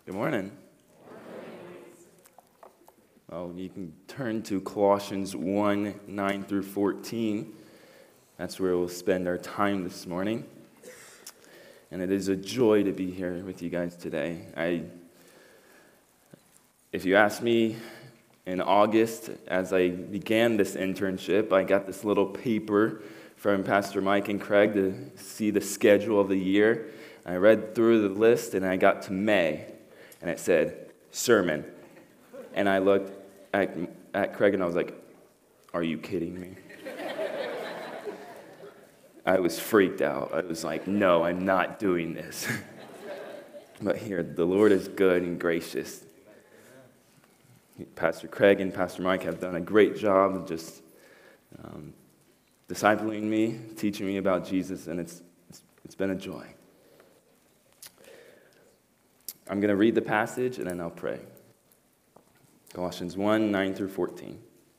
Good morning. Well, you can turn to Colossians 1, 9 through 14. That's where we'll spend our time this morning. And it is a joy to be here with you guys today. If you asked me in August, as I began this internship, I got this little paper from Pastor Mike and Craig to see the schedule of the year. I read through the list, and I got to May, and it said, sermon. And I looked at Craig, and I was like, are you kidding me? I was freaked out. I was like, no, I'm not doing this. But here, the Lord is good and gracious. Pastor Craig and Pastor Mike have done a great job of just discipling me, teaching me about Jesus, and it's been a joy. I'm going to read the passage, and then I'll pray. Colossians 1, 9 through 14.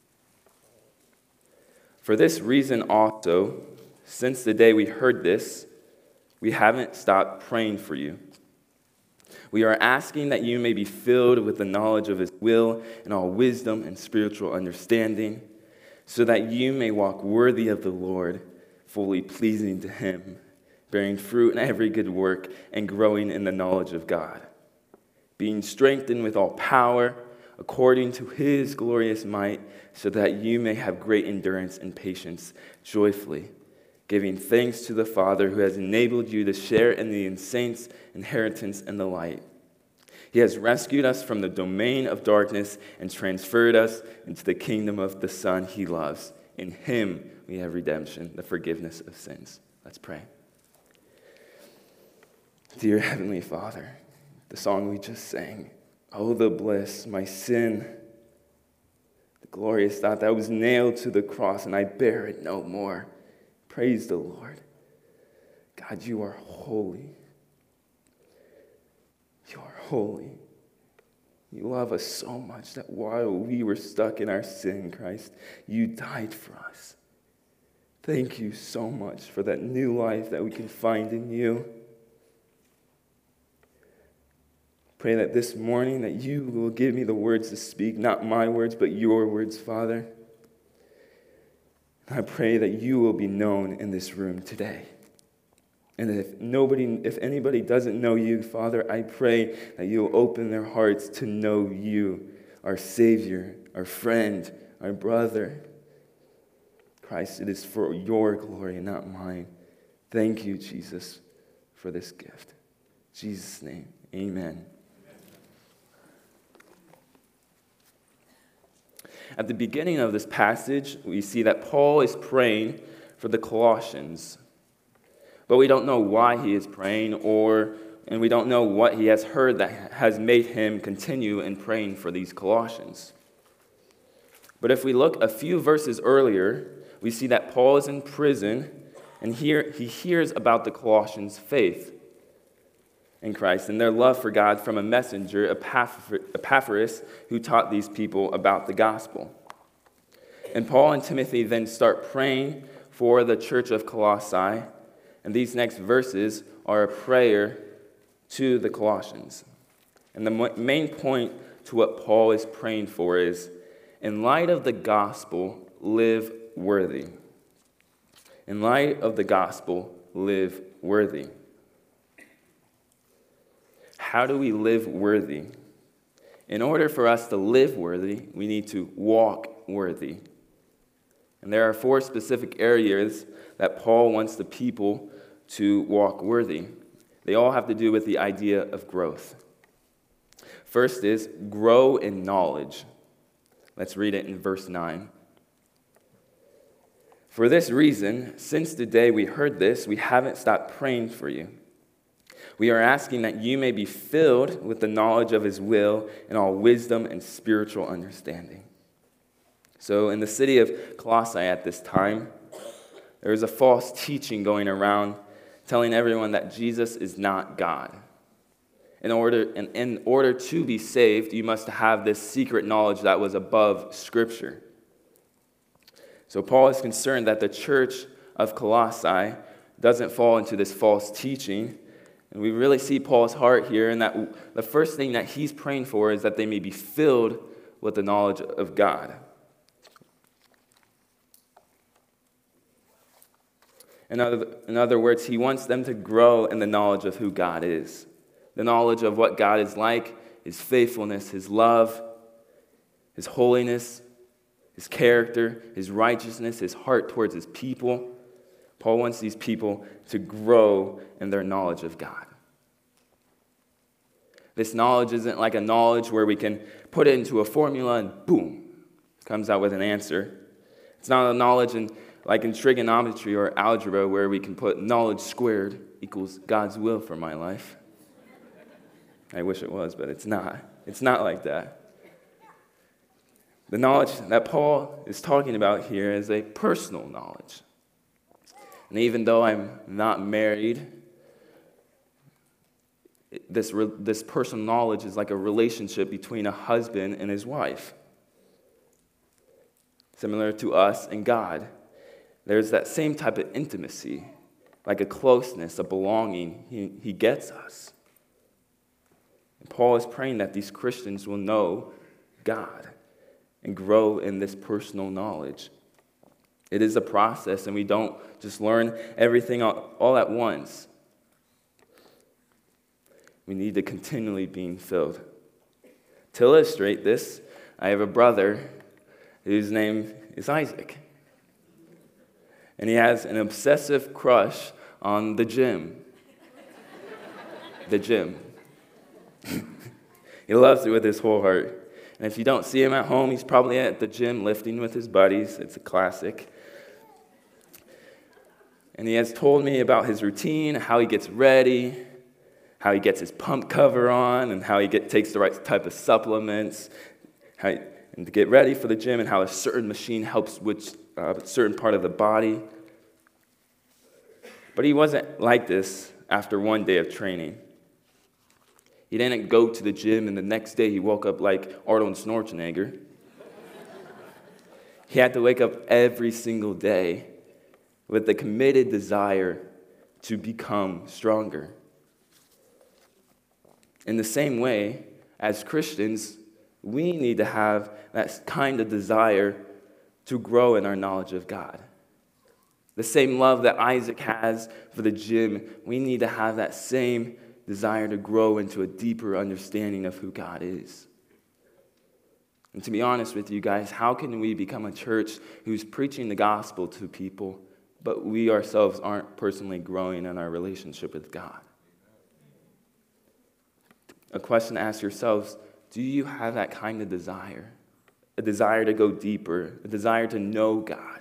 For this reason also, since the day we heard this, we haven't stopped praying for you. We are asking that you may be filled with the knowledge of His will and all wisdom and spiritual understanding, so that you may walk worthy of the Lord, fully pleasing to Him, bearing fruit in every good work and growing in the knowledge of God, being strengthened with all power according to His glorious might, so that you may have great endurance and patience joyfully, giving thanks to the Father who has enabled you to share in the saints' inheritance in the light. He has rescued us from the domain of darkness and transferred us into the kingdom of the Son He loves. In Him we have redemption, the forgiveness of sins. Let's pray. Dear Heavenly Father, the song we just sang, oh, the bliss, my sin, the glorious thought that I was nailed to the cross and I bear it no more. Praise the Lord. God, you are holy. You are holy. You love us so much that while we were stuck in our sin, Christ, you died for us. Thank you so much for that new life that we can find in you. Pray that this morning that you will give me the words to speak, not my words, but your words, Father. I pray that you will be known in this room today. And if anybody doesn't know you, Father, I pray that you'll open their hearts to know you, our Savior, our friend, our brother. Christ, it is for your glory and not mine. Thank you, Jesus, for this gift. In Jesus' name, amen. At the beginning of this passage, we see that Paul is praying for the Colossians. But we don't know why he is praying, and we don't know what he has heard that has made him continue in praying for these Colossians. But if we look a few verses earlier, we see that Paul is in prison, and here he hears about the Colossians' faith in Christ and their love for God from a messenger, Epaphras, who taught these people about the gospel. And Paul and Timothy then start praying for the church of Colossae, and these next verses are a prayer to the Colossians. And the main point to what Paul is praying for is, in light of the gospel, live worthy. In light of the gospel, live worthy. How do we live worthy? In order for us to live worthy, we need to walk worthy. And there are 4 specific areas that Paul wants the people to walk worthy. They all have to do with the idea of growth. First is grow in knowledge. Let's read it in verse 9. For this reason, since the day we heard this, we haven't stopped praying for you. We are asking that you may be filled with the knowledge of His will and all wisdom and spiritual understanding. So in the city of Colossae at this time, there was a false teaching going around telling everyone that Jesus is not God. In order to be saved, you must have this secret knowledge that was above Scripture. So Paul is concerned that the church of Colossae doesn't fall into this false teaching, And we really see Paul's heart here, and that the first thing that he's praying for is that they may be filled with the knowledge of God. In other words, he wants them to grow in the knowledge of who God is, the knowledge of what God is like, his faithfulness, his love, his holiness, his character, his righteousness, his heart towards his people. Paul wants these people to grow in their knowledge of God. This knowledge isn't like a knowledge where we can put it into a formula and boom, it comes out with an answer. It's not a knowledge like in trigonometry or algebra where we can put knowledge squared equals God's will for my life. I wish it was, but it's not. It's not like that. The knowledge that Paul is talking about here is a personal knowledge. And even though I'm not married, this personal knowledge is like a relationship between a husband and his wife. Similar to us and God. There's that same type of intimacy, like a closeness, a belonging. He gets us. And Paul is praying that these Christians will know God and grow in this personal knowledge. It is a process, and we don't just learn everything all at once. We need to continually be filled. To illustrate this, I have a brother whose name is Isaac. And he has an obsessive crush on the gym. The gym. He loves it with his whole heart. And if you don't see him at home, he's probably at the gym lifting with his buddies. It's a classic. And he has told me about his routine, how he gets ready, how he gets his pump cover on, and how he takes the right type of supplements, and to get ready for the gym, and how a certain machine helps with a certain part of the body. But he wasn't like this after one day of training. He didn't go to the gym, and the next day he woke up like Arnold Schwarzenegger. He had to wake up every single day with the committed desire to become stronger. In the same way, as Christians, we need to have that kind of desire to grow in our knowledge of God. The same love that Isaac has for the gym, we need to have that same desire to grow into a deeper understanding of who God is. And to be honest with you guys, how can we become a church who's preaching the gospel to people, but we ourselves aren't personally growing in our relationship with God? A question to ask yourselves, do you have that kind of desire? A desire to go deeper, a desire to know God?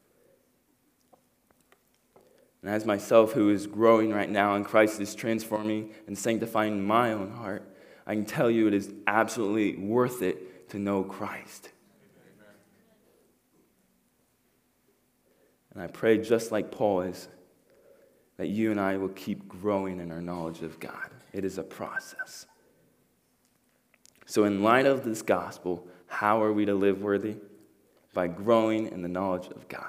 And as myself, who is growing right now, and Christ is transforming and sanctifying my own heart, I can tell you it is absolutely worth it to know Christ. And I pray, just like Paul is, that you and I will keep growing in our knowledge of God. It is a process. So in light of this gospel, how are we to live worthy? By growing in the knowledge of God.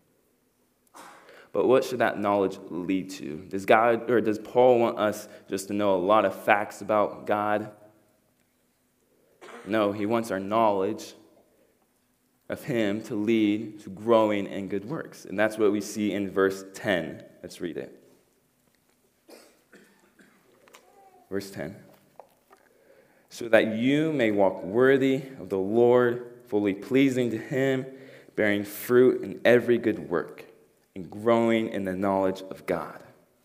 But what should that knowledge lead to? Does Paul want us just to know a lot of facts about God? No, he wants our knowledge of him to lead to growing in good works. And that's what we see in verse 10. Let's read it. Verse 10. So that you may walk worthy of the Lord, fully pleasing to him, bearing fruit in every good work, and growing in the knowledge of God.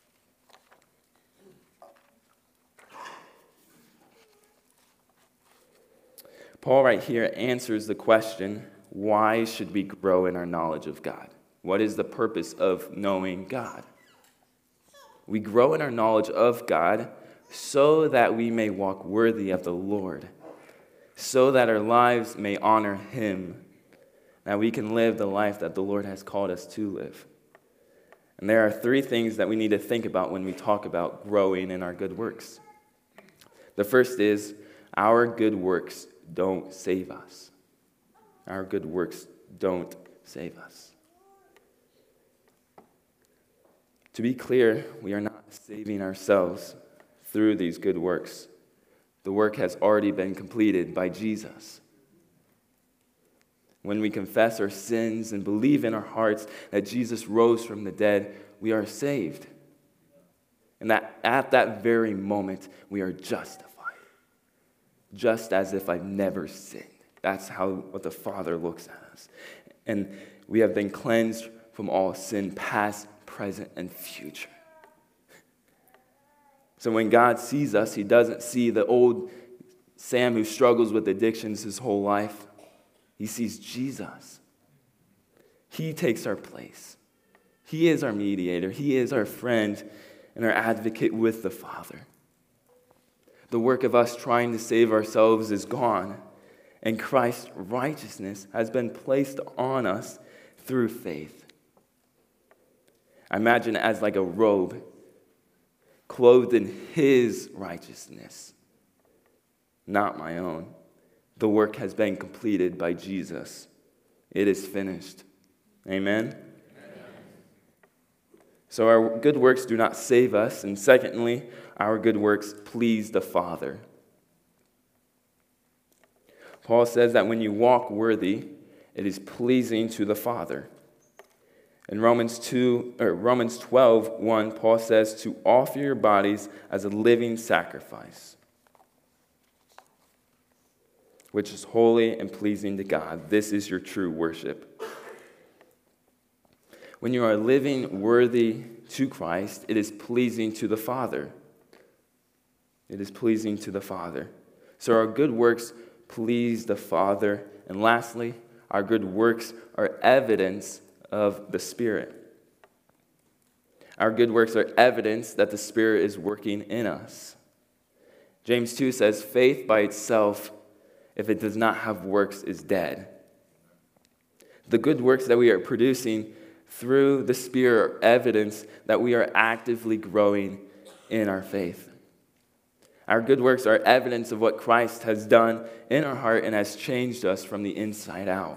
Paul right here answers the question, why should we grow in our knowledge of God? What is the purpose of knowing God? We grow in our knowledge of God so that we may walk worthy of the Lord, so that our lives may honor him, that we can live the life that the Lord has called us to live. And there are three things that we need to think about when we talk about growing in our good works. The first is, our good works don't save us. Our good works don't save us. To be clear, we are not saving ourselves through these good works. The work has already been completed by Jesus. When we confess our sins and believe in our hearts that Jesus rose from the dead, we are saved. And that at that very moment, we are justified. Just as if I've never sinned. That's what the Father looks at us. And we have been cleansed from all sin, past, present, and future. So when God sees us, he doesn't see the old Sam who struggles with addictions his whole life. He sees Jesus. He takes our place. He is our mediator. He is our friend and our advocate with the Father. The work of us trying to save ourselves is gone, and Christ's righteousness has been placed on us through faith. I imagine it as like a robe, clothed in his righteousness, not my own. The work has been completed by Jesus. It is finished. Amen? Amen. So our good works do not save us. And secondly, our good works please the Father. Paul says that when you walk worthy, it is pleasing to the Father. In Romans 12:1, Paul says to offer your bodies as a living sacrifice, which is holy and pleasing to God. This is your true worship. When you are living worthy to Christ, it is pleasing to the Father. It is pleasing to the Father. So our good works please the Father. And lastly, our good works are evidence of the Spirit. Our good works are evidence that the Spirit is working in us. James 2 says, faith by itself, if it does not have works, is dead. The good works that we are producing through the Spirit are evidence that we are actively growing in our faith. Our good works are evidence of what Christ has done in our heart and has changed us from the inside out.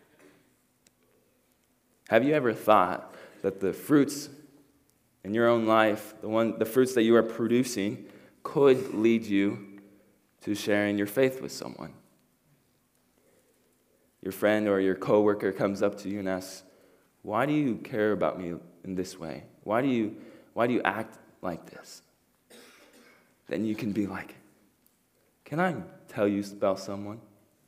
Have you ever thought that the fruits in your own life, the fruits that you are producing, could lead you to sharing your faith with someone? Your friend or your coworker comes up to you and asks, "Why do you care about me in this way? Why do you act like this?" Then you can be like, "Can I tell you about someone?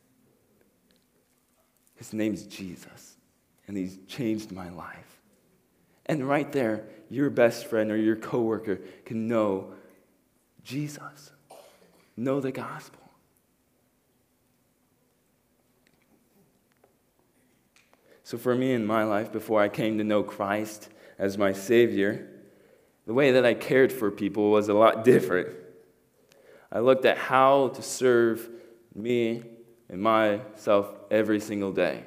His name's Jesus, and he's changed my life." And right there, your best friend or your coworker can know Jesus, know the gospel. So for me in my life, before I came to know Christ as my Savior, the way that I cared for people was a lot different. I looked at how to serve me and myself every single day.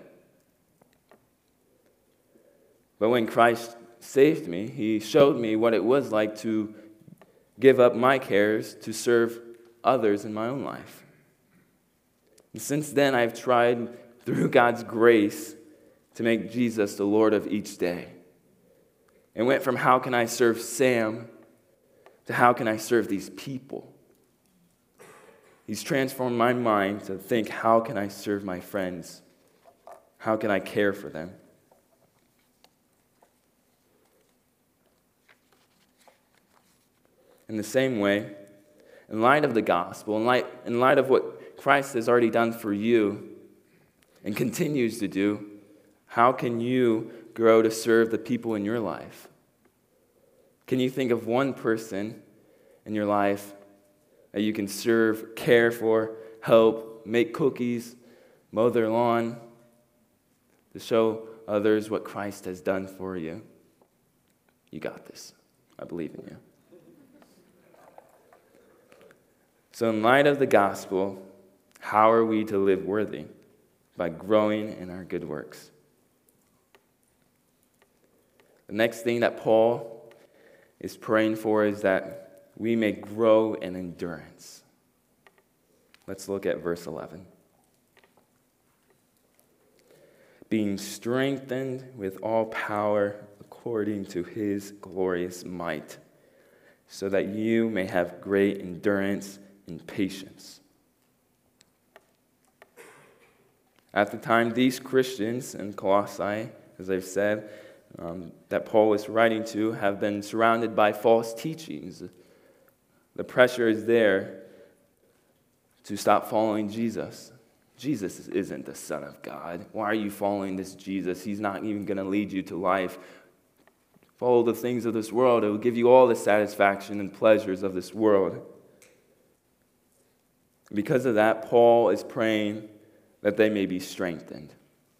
But when Christ saved me, he showed me what it was like to give up my cares to serve others in my own life. And since then, I've tried, through God's grace, to make Jesus the Lord of each day. And went from how can I serve Sam to how can I serve these people. He's transformed my mind to think, how can I serve my friends? How can I care for them? In the same way, in light of the gospel, in light of what Christ has already done for you and continues to do, how can you grow to serve the people in your life? Can you think of one person in your life that you can serve, care for, help, make cookies, mow their lawn, to show others what Christ has done for you? You got this. I believe in you. So in light of the gospel, how are we to live worthy? By growing in our good works. The next thing that Paul is praying for is that we may grow in endurance. Let's look at verse 11. Being strengthened with all power according to his glorious might, so that you may have great endurance and patience. At the time, these Christians in Colossae, as I've said, that Paul was writing to, have been surrounded by false teachings. The pressure is there to stop following Jesus. Jesus isn't the Son of God. Why are you following this Jesus? He's not even going to lead you to life. Follow the things of this world. It will give you all the satisfaction and pleasures of this world. Because of that, Paul is praying that they may be strengthened.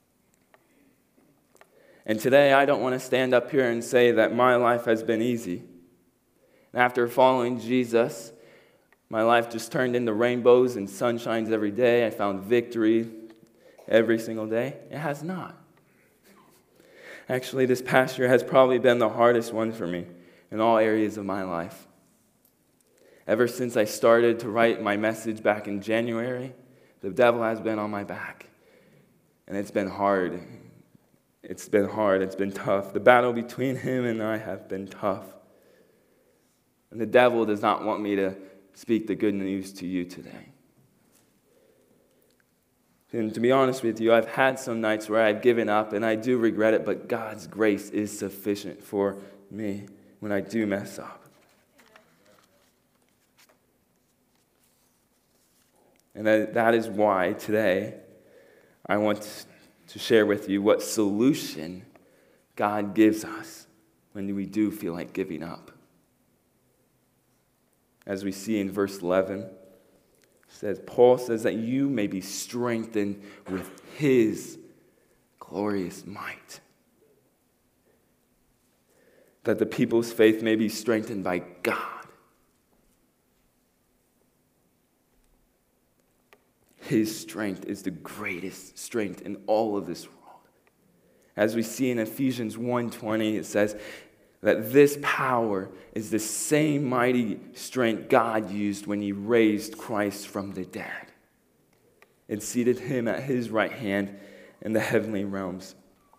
And today, I don't want to stand up here and say that my life has been easy. After following Jesus, my life just turned into rainbows and sunshines every day. I found victory every single day. It has not. Actually, this past year has probably been the hardest one for me in all areas of my life. Ever since I started to write my message back in January, the devil has been on my back. And it's been hard. It's been hard. It's been tough. The battle between him and I have been tough. And the devil does not want me to speak the good news to you today. And to be honest with you, I've had some nights where I've given up, and I do regret it, but God's grace is sufficient for me when I do mess up. And that is why today I want to share with you what solution God gives us when we do feel like giving up. As we see in verse 11, Paul says that you may be strengthened with his glorious might. That the people's faith may be strengthened by God. His strength is the greatest strength in all of this world. As we see in Ephesians 1:20, it says that this power is the same mighty strength God used when he raised Christ from the dead and seated him at his right hand in the heavenly realms.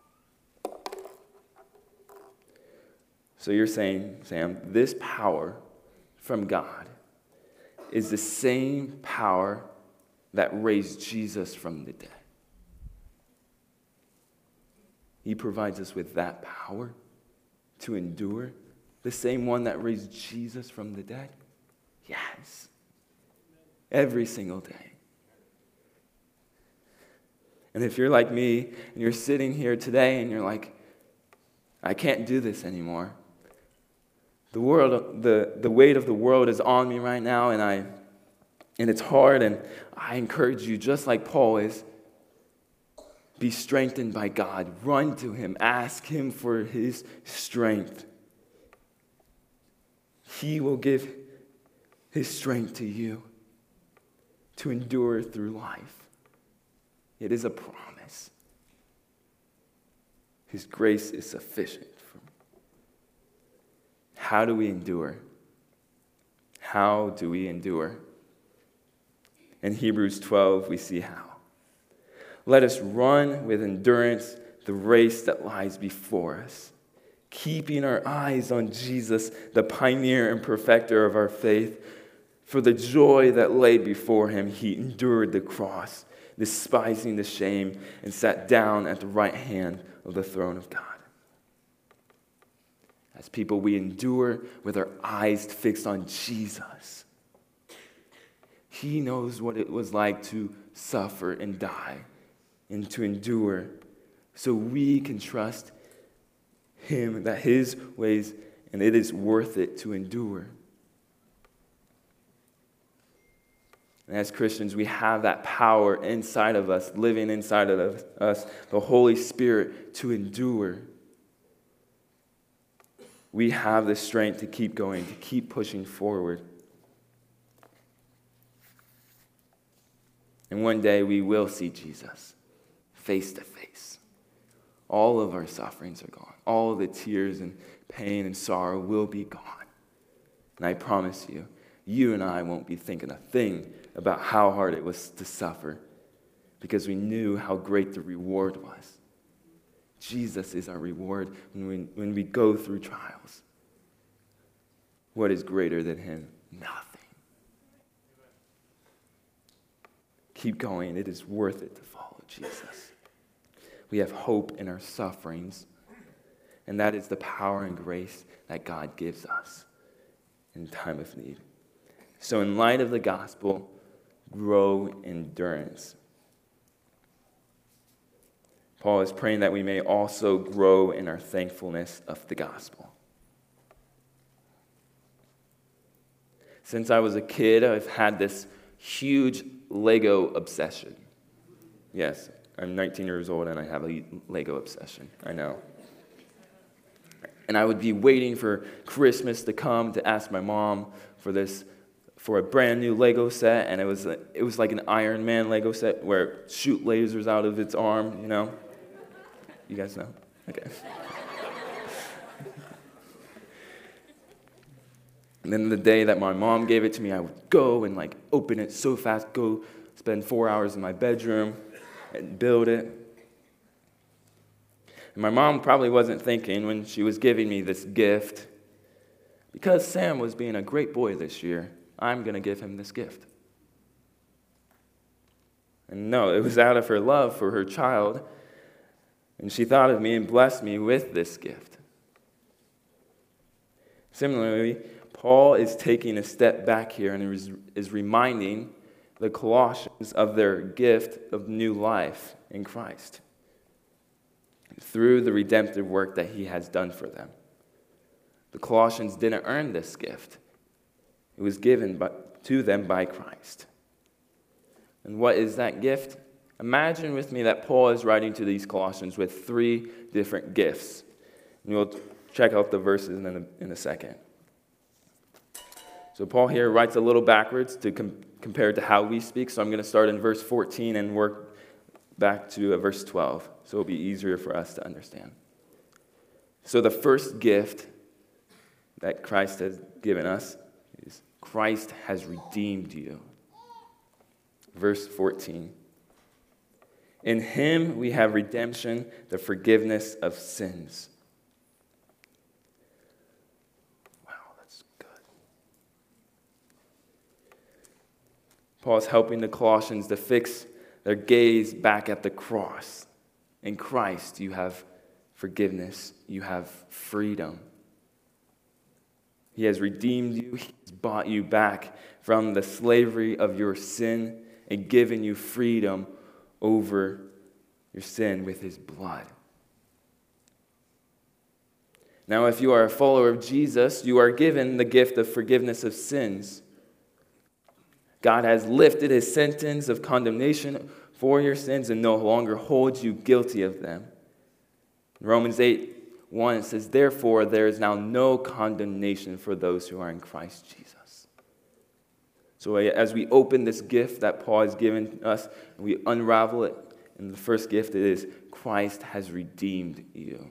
So you're saying, Sam, this power from God is the same power that raised Jesus from the dead. He provides us with that power to endure, the same one that raised Jesus from the dead? Yes. Every single day. And if you're like me, and you're sitting here today, and you're like, I can't do this anymore. The world, the weight of the world is on me right now, and it's hard, and I encourage you, just like Paul is, be strengthened by God. Run to him. Ask him for his strength. He will give his strength to you to endure through life. It is a promise. His grace is sufficient for me. How do we endure? How do we endure? In Hebrews 12, we see how. Let us run with endurance the race that lies before us, keeping our eyes on Jesus, the pioneer and perfecter of our faith. For the joy that lay before him, he endured the cross, despising the shame, and sat down at the right hand of the throne of God. As people, we endure with our eyes fixed on Jesus. He knows what it was like to suffer and die and to endure, so we can trust him that his ways, and it is worth it to endure. And as Christians, we have that power inside of us, living inside of us, the Holy Spirit, to endure. We have the strength to keep going, to keep pushing forward. And one day we will see Jesus face to face. All of our sufferings are gone. All of the tears and pain and sorrow will be gone. And I promise you, you and I won't be thinking a thing about how hard it was to suffer, because we knew how great the reward was. Jesus is our reward when we go through trials. what is greater than him? Nothing. Keep going. It is worth it to follow Jesus. We have hope in our sufferings, and that is the power and grace that God gives us in time of need. So in light of the gospel, grow endurance. Paul is praying that we may also grow in our thankfulness of the gospel. Since I was a kid, I've had this huge Lego obsession. Yes, I'm 19 years old and I have a Lego obsession. I know. And I would be waiting for Christmas to come to ask my mom for a brand new Lego set, and it was like an Iron Man Lego set where it shoot lasers out of its arm, you know? You guys know? Okay. And then the day that my mom gave it to me, I would go and open it so fast, go spend 4 hours in my bedroom and build it. And my mom probably wasn't thinking when she was giving me this gift, because Sam was being a great boy this year, I'm going to give him this gift. And no, it was out of her love for her child, and she thought of me and blessed me with this gift. Similarly, Paul is taking a step back here and is reminding the Colossians of their gift of new life in Christ through the redemptive work that he has done for them. The Colossians didn't earn this gift. It was given to them by Christ. And what is that gift? Imagine with me that Paul is writing to these Colossians with 3 different gifts. And we'll check out the verses in a second. So Paul here writes a little backwards to compare to how we speak. So I'm going to start in verse 14 and work back to verse 12. So it'll be easier for us to understand. So the first gift that Christ has given us is Christ has redeemed you. Verse 14. In him we have redemption, the forgiveness of sins. Wow, that's good. Paul is helping the Colossians to fix their gaze back at the cross. In Christ, you have forgiveness. You have freedom. He has redeemed you. He's bought you back from the slavery of your sin and given you freedom over your sin with his blood. Now, if you are a follower of Jesus, you are given the gift of forgiveness of sins. God has lifted his sentence of condemnation for your sins and no longer holds you guilty of them. In Romans 8:1, it says, therefore, there is now no condemnation for those who are in Christ Jesus. So as we open this gift that Paul has given us, and we unravel it, and the first gift is Christ has redeemed you.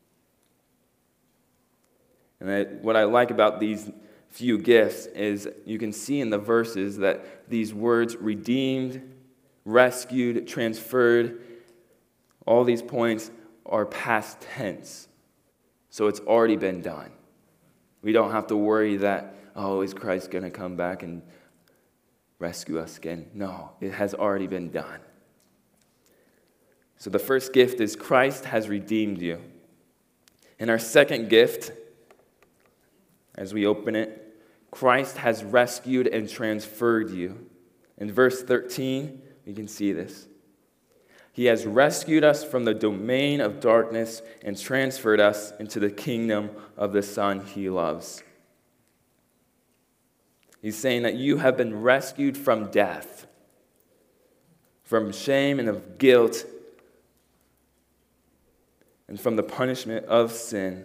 And what I like about these few gifts is you can see in the verses that these words redeemed, rescued, transferred, all these points are past tense. So it's already been done. We don't have to worry that, is Christ going to come back and rescue us again? No, it has already been done. So the first gift is Christ has redeemed you. And our second gift, as we open it, Christ has rescued and transferred you. In verse 13, we can see this. He has rescued us from the domain of darkness and transferred us into the kingdom of the Son he loves. He's saying that you have been rescued from death, from shame and of guilt, and from the punishment of sin.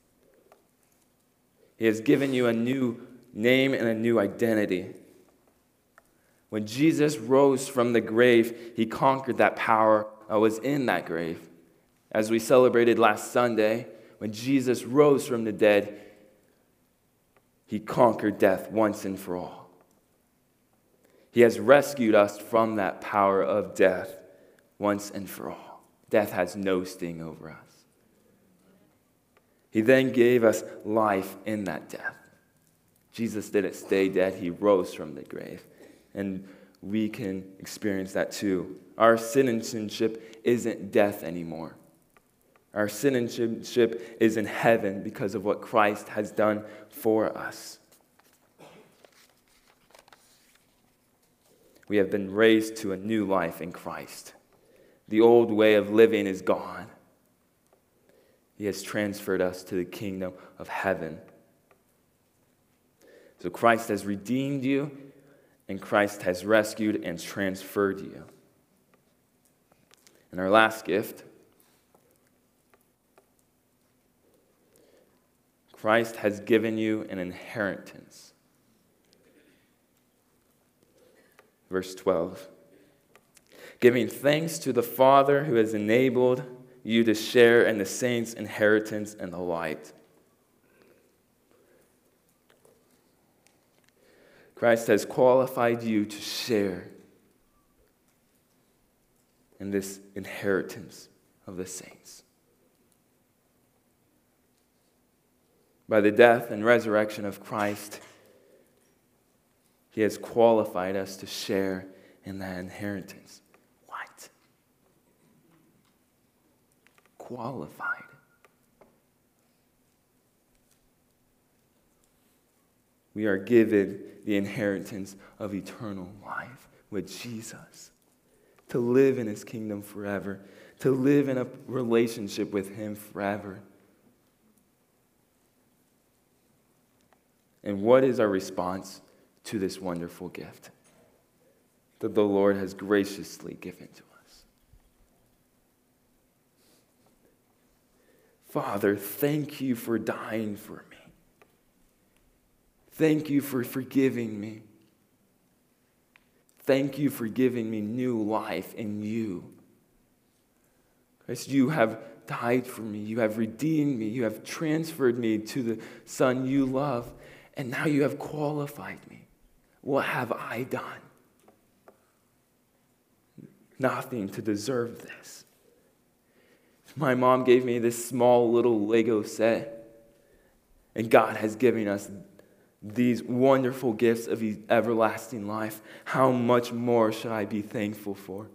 He has given you a new name and a new identity. When Jesus rose from the grave, he conquered that power that was in that grave. As we celebrated last Sunday, when Jesus rose from the dead, he conquered death once and for all. He has rescued us from that power of death once and for all. Death has no sting over us. He then gave us life in that death. Jesus didn't stay dead. He rose from the grave. And we can experience that too. Our citizenship isn't death anymore. Our citizenship is in heaven because of what Christ has done for us. We have been raised to a new life in Christ. The old way of living is gone. He has transferred us to the kingdom of heaven. So Christ has redeemed you, and Christ has rescued and transferred you. And our last gift, Christ has given you an inheritance. Verse 12. Giving thanks to the Father who has enabled you to share in the saints' inheritance in the light. Christ has qualified you to share in this inheritance of the saints. By the death and resurrection of Christ, He has qualified us to share in that inheritance. What? Qualified. We are given the inheritance of eternal life with Jesus. To live in His kingdom forever. To live in a relationship with Him forever. And what is our response to this wonderful gift that the Lord has graciously given to us? Father, thank you for dying for me. Thank you for forgiving me. Thank you for giving me new life in you. Christ, you have died for me. You have redeemed me. You have transferred me to the Son you love. And now you have qualified me. What have I done? Nothing to deserve this. My mom gave me this small little Lego set. And God has given us these wonderful gifts of everlasting life. How much more should I be thankful for?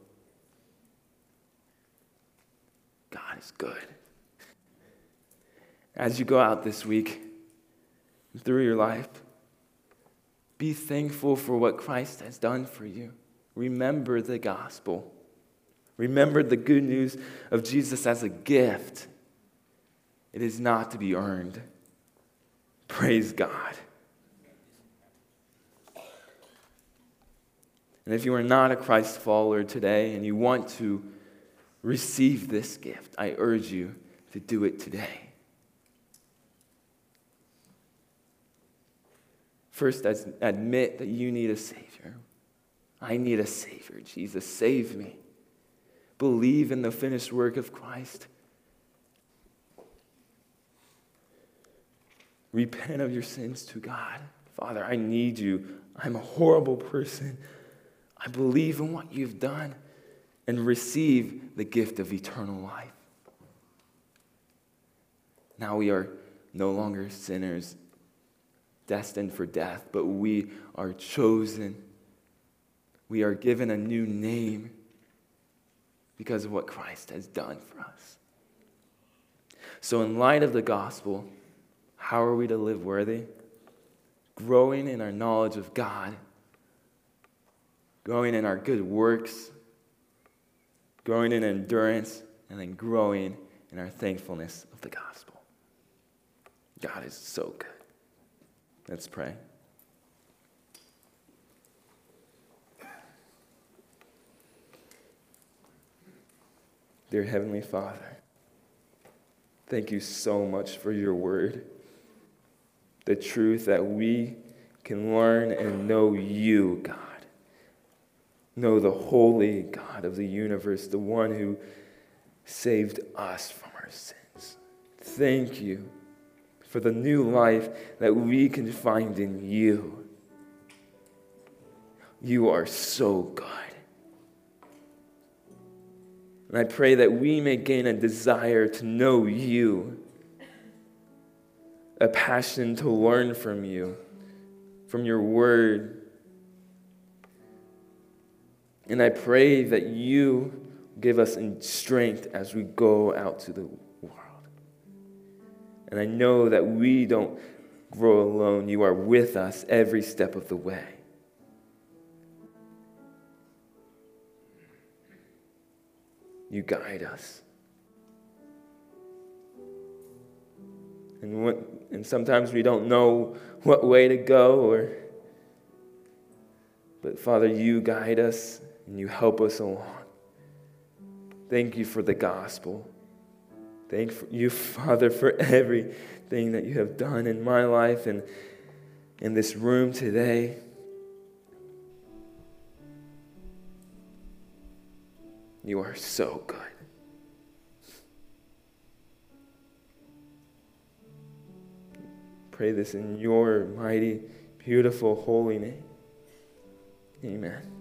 God is good. As you go out this week, through your life, be thankful for what Christ has done for you. Remember the gospel. Remember the good news of Jesus as a gift. It is not to be earned. Praise God. And if you are not a Christ follower today and you want to receive this gift, I urge you to do it today. First, admit that you need a Savior. I need a Savior. Jesus, save me. Believe in the finished work of Christ. Repent of your sins to God. Father, I need you. I'm a horrible person. I believe in what you've done. And receive the gift of eternal life. Now we are no longer sinners, destined for death, but we are chosen. We are given a new name because of what Christ has done for us. So in light of the gospel, how are we to live worthy? Growing in our knowledge of God, growing in our good works, growing in endurance, and then growing in our thankfulness of the gospel. God is so good. Let's pray. Dear Heavenly Father, thank you so much for your word. The truth that we can learn and know you, God. Know the holy God of the universe, the one who saved us from our sins. Thank you for the new life that we can find in you. You are so good. And I pray that we may gain a desire to know you, a passion to learn from you, from your word. And I pray that you give us strength as we go out to the world. And I know that we don't grow alone. You are with us every step of the way. You guide us. And sometimes we don't know what way to go, but Father, you guide us and you help us along. Thank you for the gospel. Thank you, Father, for everything that you have done in my life and in this room today. You are so good. Pray this in your mighty, beautiful, holy name. Amen.